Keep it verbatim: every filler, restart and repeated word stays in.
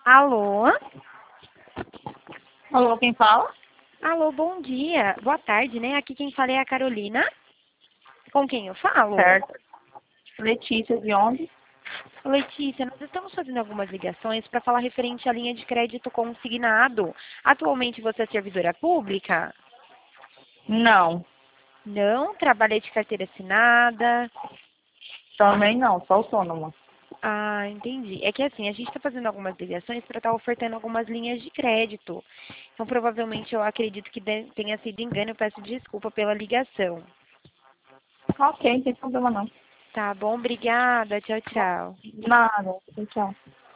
Alô? Alô, quem fala? Alô, bom dia. Boa tarde, né? Aqui quem fala é a Carolina. Com quem eu falo? Certo. Letícia, de onde? Letícia, nós estamos fazendo algumas ligações para falar referente à linha de crédito consignado. Atualmente você é servidora pública? Não, Não? Trabalha de carteira assinada? também não, sou autônoma. Ah, entendi. É que assim, a gente está fazendo algumas ligações para estar ofertando algumas linhas de crédito. Então, provavelmente, eu acredito que de- tenha sido engano. Eu peço desculpa pela ligação. Ok, não tem problema não. Tá bom? Obrigada. Tchau, tchau. Nada, tchau.